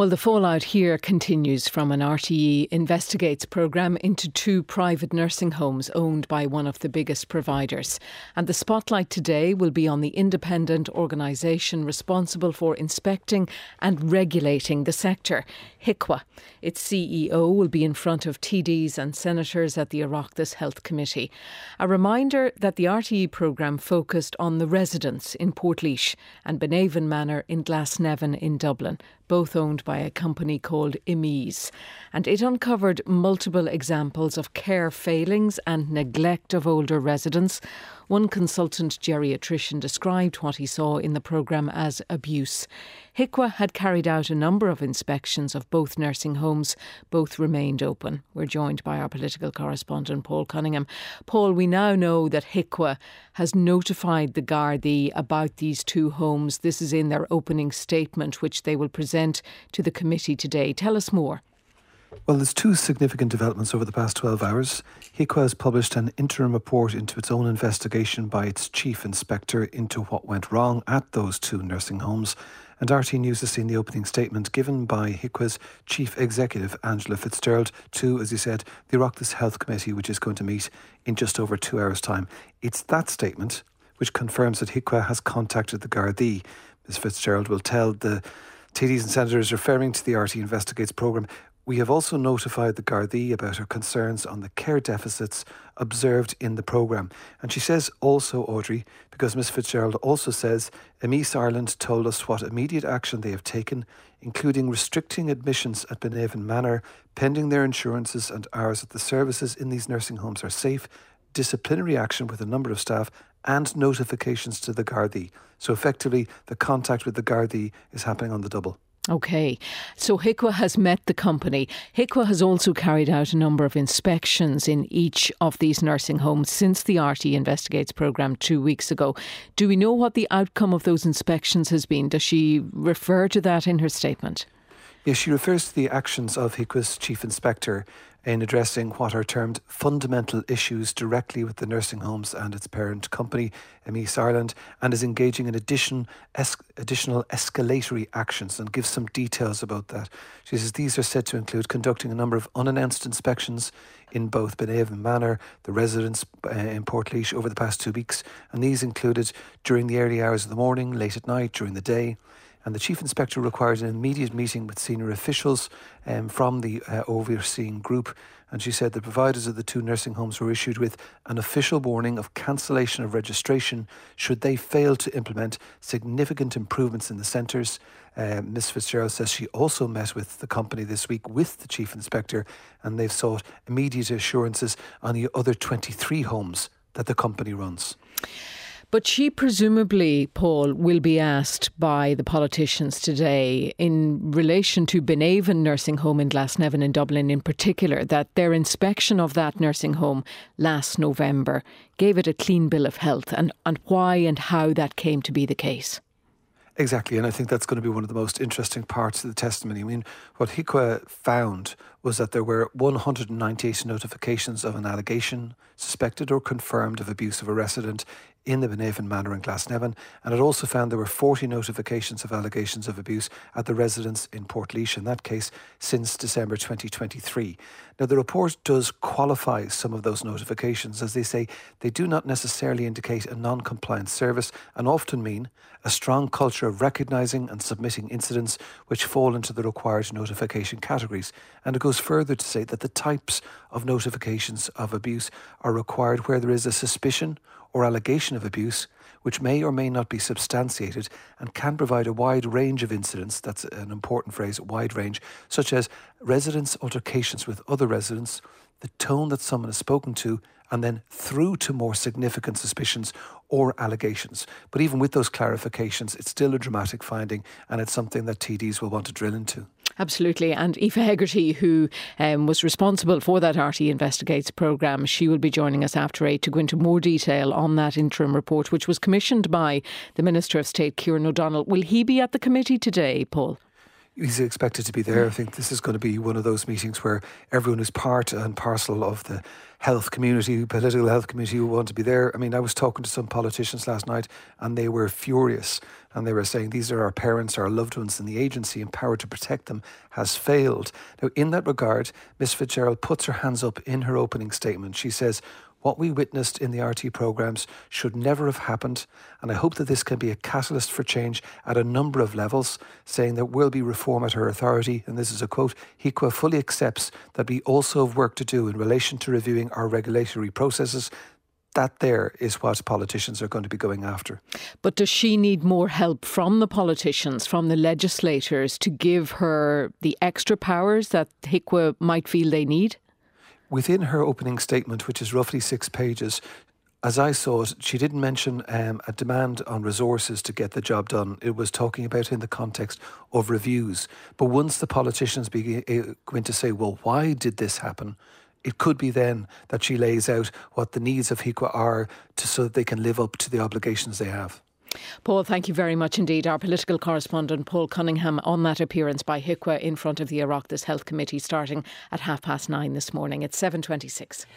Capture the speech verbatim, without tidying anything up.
Well, the fallout here continues from an R T E Investigates programme into two private nursing homes owned by one of the biggest providers. And the spotlight today will be on the independent organisation responsible for inspecting and regulating the sector, H I C W A. Its C E O will be in front of T Ds and senators at the Oireachtas Health Committee. A reminder that the R T E programme focused on the residents in Portlaoise and Benavon Manor in Glasnevin in Dublin, both owned by a company called Imees. And it uncovered multiple examples of care failings and neglect of older residents. One consultant geriatrician described what he saw in the programme as abuse. H I C W A had carried out a number of inspections of both nursing homes. Both remained open. We're joined by our political correspondent Paul Cunningham. Paul, we now know that H I C W A has notified the Gardaí about these two homes. This is in their opening statement, which they will present to the committee today. Tell us more. Well, there's two significant developments over the past twelve hours. H I C W A has published an interim report into its own investigation by its chief inspector into what went wrong at those two nursing homes. And R T News has seen the opening statement given by H I C W A's chief executive, Angela Fitzgerald, to, as you said, the Oireachtas Health Committee, which is going to meet in just over two hours' time. It's that statement which confirms that H I C W A has contacted the Gardaí. Miz Fitzgerald will tell the T Ds and senators referring to the R T E Investigates programme, "We have also notified the Gardaí about our concerns on the care deficits observed in the programme." And she says also, Audrey, because Miz Fitzgerald also says, Imees Ireland told us what immediate action they have taken, including restricting admissions at Benavon Manor, pending their insurances and ours that the services in these nursing homes are safe, disciplinary action with a number of staff and notifications to the Gardaí. So effectively, the contact with the Gardaí is happening on the double. OK, so H I C W A has met the company. H I C W A has also carried out a number of inspections in each of these nursing homes since the R T E Investigates programme two weeks ago. Do we know what the outcome of those inspections has been? Does she refer to that in her statement? Yes, she refers to the actions of H I C W A's chief inspector in addressing what are termed fundamental issues directly with the nursing homes and its parent company, Imees Ireland, and is engaging in addition, es- additional escalatory actions, and gives some details about that. She says these are said to include conducting a number of unannounced inspections in both Benavon Manor, the residents uh, in Portlaoise over the past two weeks, and these included during the early hours of the morning, late at night, during the day. And the Chief Inspector required an immediate meeting with senior officials um, from the uh, overseeing group. And she said the providers of the two nursing homes were issued with an official warning of cancellation of registration should they fail to implement significant improvements in the centres. Uh, Miz Fitzgerald says she also met with the company this week with the Chief Inspector, and they've sought immediate assurances on the other twenty-three homes that the company runs. But she presumably, Paul, will be asked by the politicians today in relation to Benavon Nursing Home in Glasnevin in Dublin in particular, that their inspection of that nursing home last November gave it a clean bill of health, and, and why and how that came to be the case. Exactly, and I think that's going to be one of the most interesting parts of the testimony. I mean, what H I C W A found was that there were one hundred ninety-eight notifications of an allegation, suspected or confirmed, of abuse of a resident in the Benavon Manor in Glasnevin, and it also found there were forty notifications of allegations of abuse at the residence in Portlaoise, in that case, since December twenty twenty-three. Now, the report does qualify some of those notifications, as they say they do not necessarily indicate a non-compliant service and often mean a strong culture of recognising and submitting incidents which fall into the required notification categories. And it goes further to say that the types of notifications of abuse are required where there is a suspicion or allegation of abuse which may or may not be substantiated and can provide a wide range of incidents, that's an important phrase, wide range, such as residents' altercations with other residents, the tone that someone is spoken to, and then through to more significant suspicions or allegations. But even with those clarifications, it's still a dramatic finding, and it's something that T Ds will want to drill into. Absolutely. And Aoife Hegarty, who um, was responsible for that R T E Investigates programme, she will be joining us after eight to go into more detail on that interim report, which was commissioned by the Minister of State, Kieran O'Donnell. Will he be at the committee today, Paul? He's expected to be there. I think this is going to be one of those meetings where everyone who's part and parcel of the health community, political health community, will want to be there. I mean, I was talking to some politicians last night and they were furious, and they were saying these are our parents, our loved ones, and the agency empowered to protect them has failed. Now, in that regard, Miss Fitzgerald puts her hands up in her opening statement. She says, what we witnessed in the R T E programmes should never have happened, and I hope that this can be a catalyst for change at a number of levels, saying there will be reform at her authority, and this is a quote, HIQA fully accepts that we also have work to do in relation to reviewing our regulatory processes. That there is what politicians are going to be going after. But does she need more help from the politicians, from the legislators, to give her the extra powers that HIQA might feel they need? Within her opening statement, which is roughly six pages, as I saw it, she didn't mention um, a demand on resources to get the job done. It was talking about in the context of reviews. But once the politicians begin going to say, well, why did this happen? It could be then that she lays out what the needs of HIQA are to, so that they can live up to the obligations they have. Paul, thank you very much indeed. Our political correspondent Paul Cunningham on that appearance by HIQA in front of the Oireachtas Health Committee starting at half past nine this morning. It's seven twenty-six.